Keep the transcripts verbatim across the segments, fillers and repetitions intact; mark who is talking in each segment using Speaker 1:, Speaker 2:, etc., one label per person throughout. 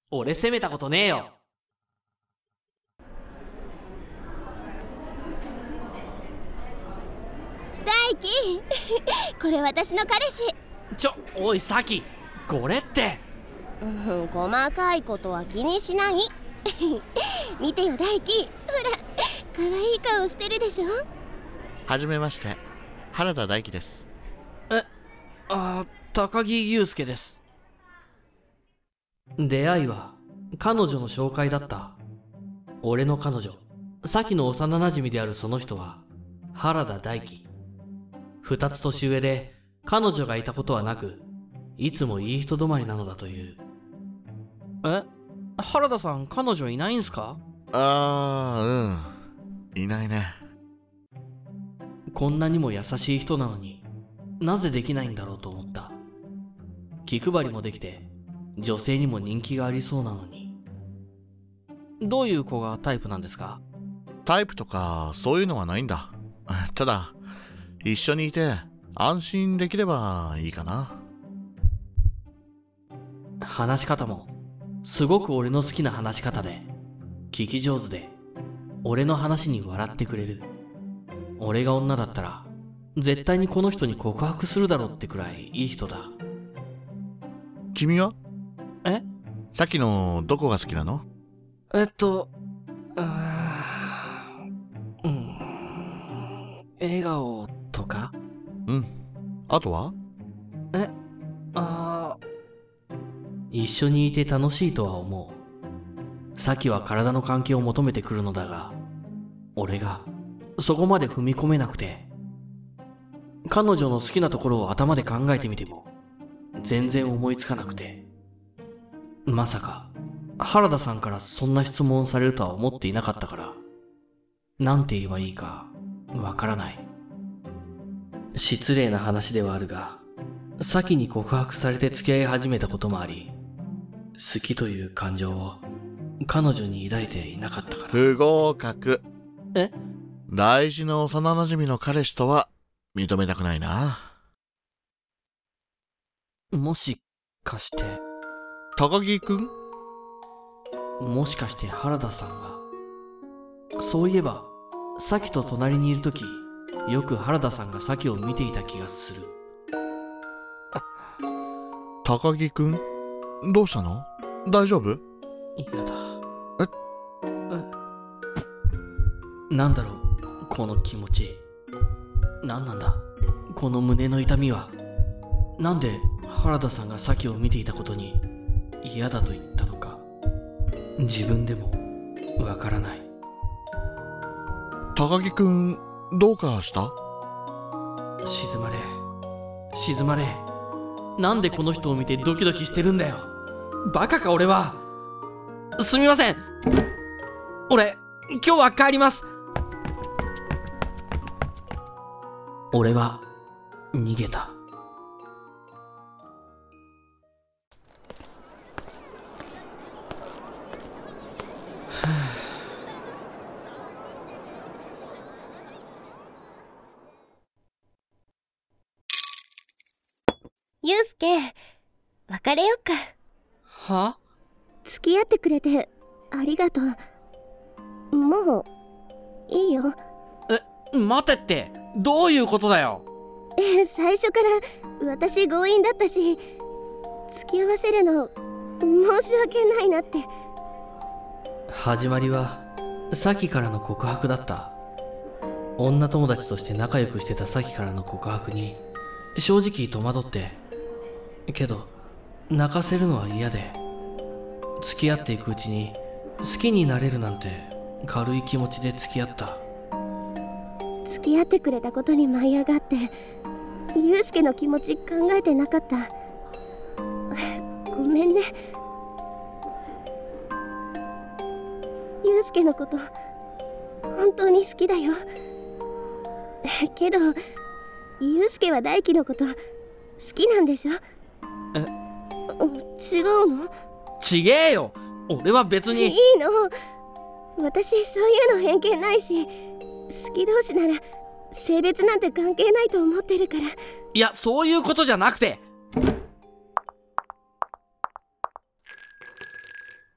Speaker 1: 俺責めたことねえよ。
Speaker 2: 大輝これ私の彼氏。
Speaker 1: ちょ、おいサキ、これって。
Speaker 2: うん、細かいことは気にしない見てよ大輝、ほら可愛い顔してるでしょ。
Speaker 3: はじめまして、原田大輝です。
Speaker 1: え、あ、高木祐介です。出会いは彼女の紹介だった。俺の彼女、サキの幼馴染であるその人は原田大輝。二つ年上で彼女がいたことはなく、いつもいい人止まりなのだという。え、原田さん彼女いないんすか？
Speaker 3: あー、うん、いないね。
Speaker 1: こんなにも優しい人なのになぜできないんだろうと思った。気配りもできて女性にも人気がありそうなのに。どういう子がタイプなんですか？
Speaker 3: タイプとかそういうのはないんだ。ただ一緒にいて安心できればいいかな。
Speaker 1: 話し方もすごく俺の好きな話し方で、聞き上手で俺の話に笑ってくれる。俺が女だったら絶対にこの人に告白するだろうってくらいいい人だ。
Speaker 3: 君は？
Speaker 1: え？
Speaker 3: さっきのどこが好きなの？
Speaker 1: えっとあー、うん、笑顔とか。
Speaker 3: うん。あとは？
Speaker 1: え、あー、一緒にいて楽しいとは思う。さきは体の関係を求めてくるのだが、俺がそこまで踏み込めなくて。彼女の好きなところを頭で考えてみても全然思いつかなくて。まさか原田さんからそんな質問されるとは思っていなかったから、なんて言えばいいかわからない。失礼な話ではあるが、先に告白されて付き合い始めたこともあり、好きという感情を彼女に抱いていなかったから。
Speaker 3: 不合格。
Speaker 1: え？
Speaker 3: 大事な幼馴染の彼氏とは認めたくないな。
Speaker 1: もしかして
Speaker 3: 高木くん？
Speaker 1: もしかして原田さんが。そういえばサキと隣にいるとき、よく原田さんがサキを見ていた気がする。
Speaker 3: 高木くん、どうしたの？大丈夫？
Speaker 1: 嫌だ。
Speaker 3: え？
Speaker 1: え？なんだろうこの気持ち。なんなんだこの胸の痛みは。なんで原田さんがサキを見ていたことに嫌だと言ったのか、自分でもわからない。
Speaker 3: 高木くん、どうかした？
Speaker 1: 静まれ静まれ。なんでこの人を見てドキドキしてるんだよ。バカか俺は。すみません、俺今日は帰ります。俺は逃げた。
Speaker 2: ゆうすけ、別れよっか。
Speaker 1: は？
Speaker 2: 付き合ってくれてありがとう。もういいよ。
Speaker 1: え、待てって、どういうことだよ。
Speaker 2: え、最初から私強引だったし、付き合わせるの申し訳ないなって。
Speaker 1: 始まりはサキからの告白だった。女友達として仲良くしてたサキからの告白に正直戸惑って、けど泣かせるのは嫌で、付き合っていくうちに好きになれるなんて軽い気持ちで付き合った。
Speaker 2: 付き合ってくれたことに舞い上がって、ゆうすけの気持ち考えてなかった。ごめんね。ゆうすけのこと本当に好きだよ。けどゆうすけは大輝のこと好きなんでしょ？
Speaker 1: え？
Speaker 2: 違うの？
Speaker 1: ちげえよ、俺は別に。
Speaker 2: いいの、私そういうの偏見ないし、好き同士なら性別なんて関係ないと思ってるから。
Speaker 1: いや、そういうことじゃなくて。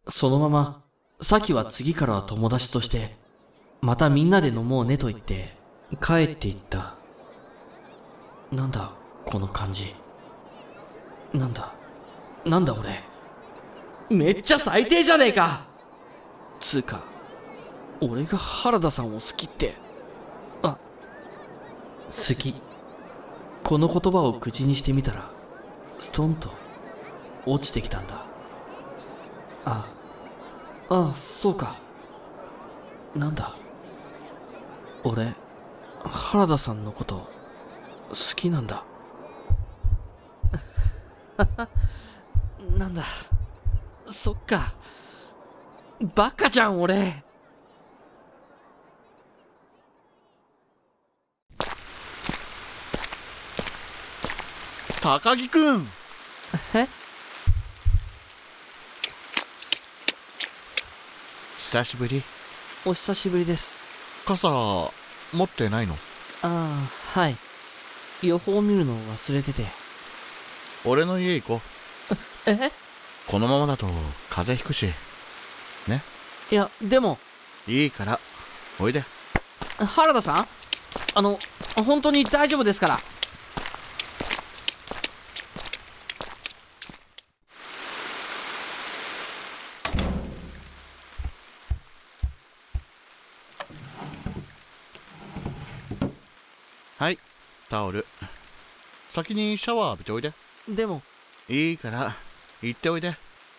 Speaker 1: そのまま、サキは次からは友達として、またみんなで飲もうねと言って、帰っていった。なんだ、この感じ。なんだ、なんだ俺。めっちゃ最低じゃねえか。つうか、俺が原田さんを好きって、あ、好き。この言葉を口にしてみたら、ストンと落ちてきたんだ。あ、ああ、そうか。なんだ。俺、原田さんのこと好きなんだ。なんだ。そっか。バカじゃん俺。
Speaker 3: 高木くん。
Speaker 1: え？
Speaker 3: 久しぶり。
Speaker 1: お久しぶりです。
Speaker 3: 傘持ってないの？
Speaker 1: ああ、はい。予報見るの忘れてて。
Speaker 3: 俺の家行こう。
Speaker 1: え？
Speaker 3: このままだと風邪ひくしね。
Speaker 1: いや、でも
Speaker 3: いいからおいで。
Speaker 1: 原田さん、あの本当に大丈夫ですから。
Speaker 3: はい、タオル。先にシャワー浴びておいで。
Speaker 1: でも
Speaker 3: いいから行っておいで。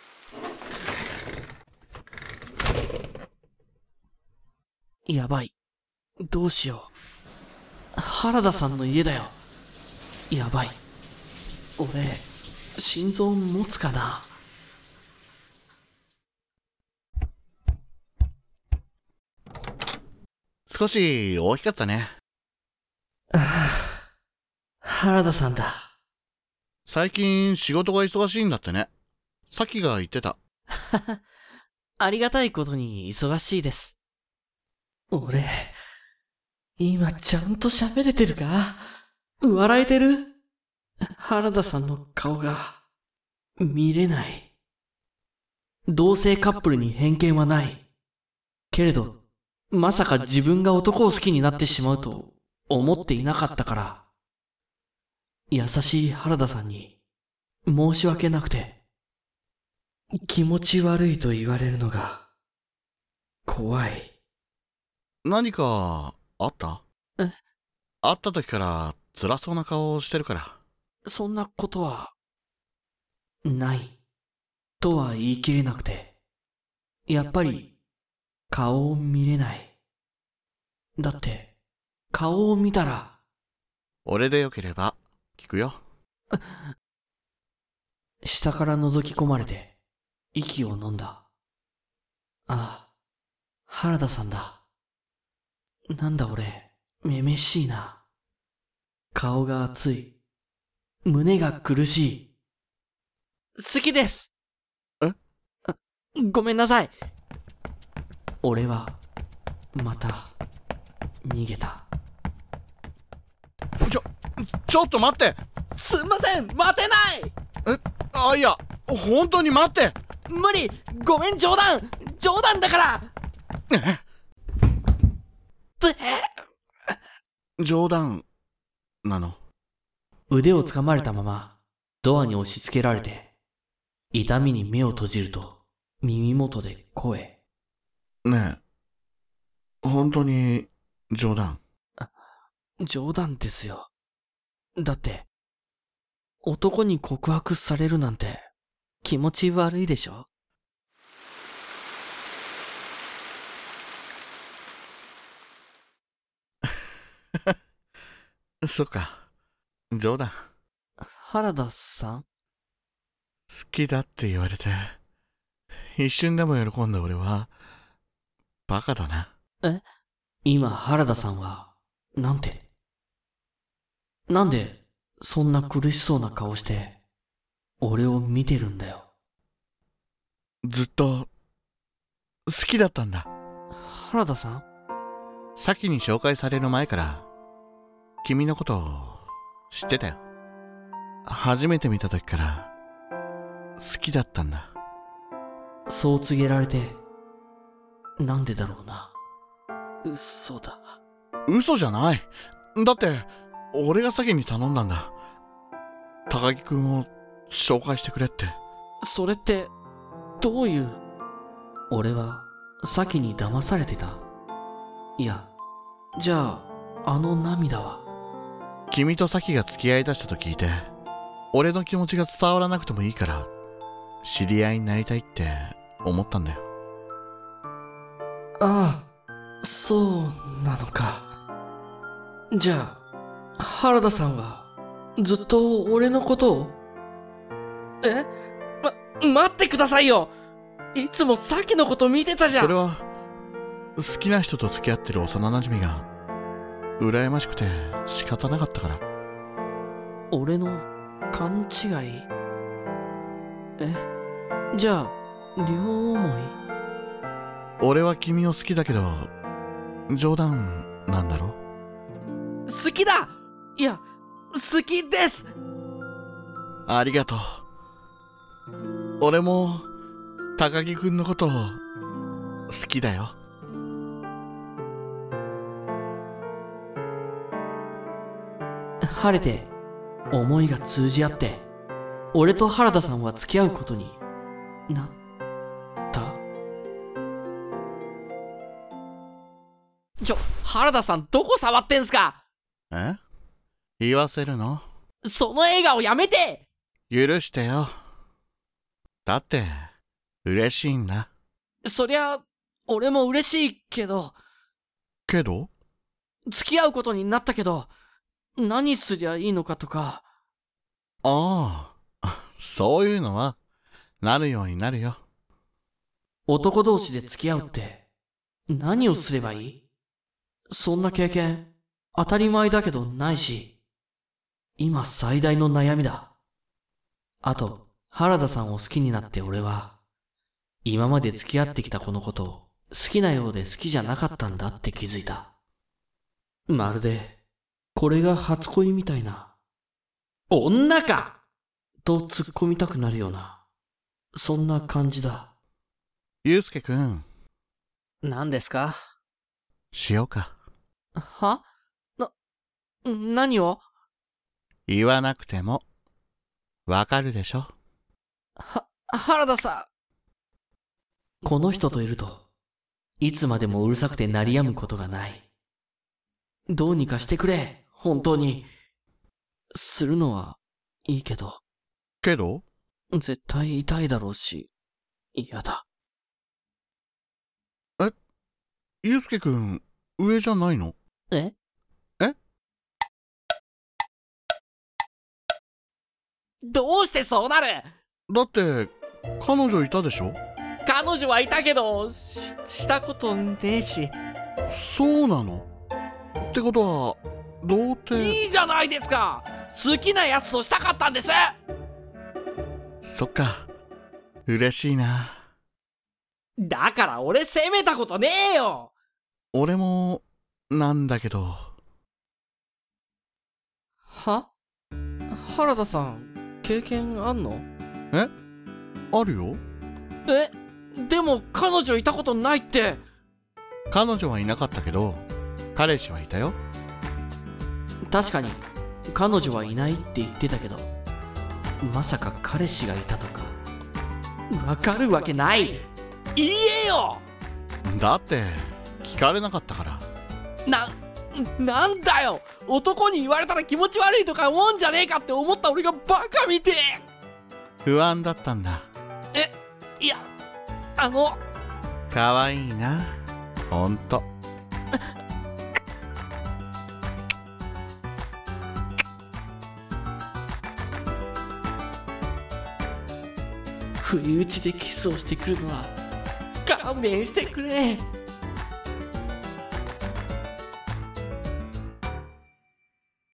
Speaker 1: やばい、どうしよう。原田さんの家だよ。やばい、俺心臓持つかな。
Speaker 3: 少し大きかったね。
Speaker 1: ああ、原田さんだ。
Speaker 3: 最近仕事が忙しいんだってね。さきが言ってた。
Speaker 1: ありがたいことに忙しいです。俺、今ちゃんと喋れてるか？笑えてる？原田さんの顔が見れない。同性カップルに偏見はない。けれど、まさか自分が男を好きになってしまうと思っていなかったから。優しい原田さんに申し訳なくて、気持ち悪いと言われるのが怖い。
Speaker 3: 何かあった？
Speaker 1: え？
Speaker 3: 会った時から辛そうな顔をしてるから。
Speaker 1: そんなことはないとは言い切れなくて、やっぱり顔を見れない。だって顔を見たら。
Speaker 3: 俺でよければ聞くよ。
Speaker 1: 下から覗き込まれて息を飲んだ。ああ、原田さんだ。なんだ俺、めめしいな。顔が熱い。胸が苦しい。好きです。
Speaker 3: え？
Speaker 1: ごめんなさい。俺はまた逃げた。
Speaker 3: ちょ、ちょっと待って。
Speaker 1: すんません、待てない。
Speaker 3: え、あ、いや、本当に待って。
Speaker 1: 無理、ごめん、冗談冗談だから。
Speaker 3: 冗談なの？
Speaker 1: 腕をつかまれたままドアに押し付けられて、痛みに目を閉じると耳元で声。
Speaker 3: ねえ、本当に冗談？
Speaker 1: 冗談ですよ。だって男に告白されるなんて気持ち悪いでしょ。
Speaker 3: そっか、冗談。
Speaker 1: 原田さん？
Speaker 3: 好きだって言われて一瞬でも喜んだ俺はバカだな。
Speaker 1: え？今原田さんはなんて？なんでそんな苦しそうな顔して俺を見てるんだよ。
Speaker 3: ずっと好きだったんだ。
Speaker 1: 原田さん？
Speaker 3: さきに紹介される前から君のことを知ってたよ。初めて見た時から好きだったんだ。
Speaker 1: そう告げられて、なんでだろうな。嘘だ。
Speaker 3: 嘘じゃない。だって俺が先に頼んだんだ。高木くんを紹介してくれって。
Speaker 1: それってどういう。俺は先に騙されてた。いや、じゃああの涙は。
Speaker 3: 君とサキが付き合いだしたと聞いて、俺の気持ちが伝わらなくてもいいから知り合いになりたいって思ったんだよ。
Speaker 1: ああ、そうなのか。じゃあ原田さんはずっと俺のことを。え、ま、待ってくださいよ。いつもさっきのこと見てたじゃん。
Speaker 3: それは好きな人と付き合ってる幼馴染が羨ましくて仕方なかったから。
Speaker 1: 俺の勘違い。え、じゃあ両思い。
Speaker 3: 俺は君を好きだけど冗談なんだろ。
Speaker 1: 好きだ。いや、好きです。
Speaker 3: ありがとう。俺も高木くんのこと好きだよ。
Speaker 1: 晴れて思いが通じ合って、俺と原田さんは付き合うことになった。ちょ、原田さんどこ触ってんすか。
Speaker 3: え？言わせるの？
Speaker 1: その笑顔やめて。
Speaker 3: 許してよ。だって嬉しいんだ。
Speaker 1: そりゃ俺も嬉しいけど。
Speaker 3: けど？
Speaker 1: 付き合うことになったけど、何すりゃいいのかとか。
Speaker 3: ああ、そういうのはなるようになるよ。
Speaker 1: 男同士で付き合うって何をすればいい？そんな経験当たり前だけどないし、今最大の悩みだ。あと原田さんを好きになって俺は今まで付き合ってきた子のことを好きなようで好きじゃなかったんだって気づいた。まるでこれが初恋みたいな。女かと突っ込みたくなるような、そんな感じだ。
Speaker 3: ゆうすけくん。
Speaker 1: 何ですか？
Speaker 3: しようか。
Speaker 1: は？な、何を？
Speaker 3: 言わなくてもわかるでしょ。
Speaker 1: は、原田さん。この人といるといつまでもうるさくて鳴り止むことがない。どうにかしてくれ、本当に。するのはいいけど。
Speaker 3: けど？
Speaker 1: 絶対痛いだろうし、嫌だ。
Speaker 3: え？ゆうすけくん、上じゃないの？
Speaker 1: え？
Speaker 3: え？
Speaker 1: どうしてそうなる？
Speaker 3: だって彼女いたでしょ？
Speaker 1: 彼女はいたけど、し、したことねえし。
Speaker 3: そうなの？ってことは童貞。
Speaker 1: いいじゃないですか。好きなやつとしたかったんです。
Speaker 3: そっか、嬉しいな。
Speaker 1: だから俺責めたことねえよ。
Speaker 3: 俺もなんだけど。
Speaker 1: は？原田さん経験あんの？
Speaker 3: え？あるよ。
Speaker 1: え？でも彼女いたことないって。
Speaker 3: 彼女はいなかったけど彼氏はいたよ。
Speaker 1: 確かに彼女はいないって言ってたけど、まさか彼氏がいたとか。わかるわけない。言えよ。
Speaker 3: だって聞かれなかったから。
Speaker 1: な、なんだよ。男に言われたら気持ち悪いとか思うんじゃねえかって思った俺がバカみてえ。
Speaker 3: 不安だったんだ。
Speaker 1: え、いや、あの
Speaker 3: かわいいな、ほんと。
Speaker 1: 不意打ちでキスをしてくるのは勘弁してくれ。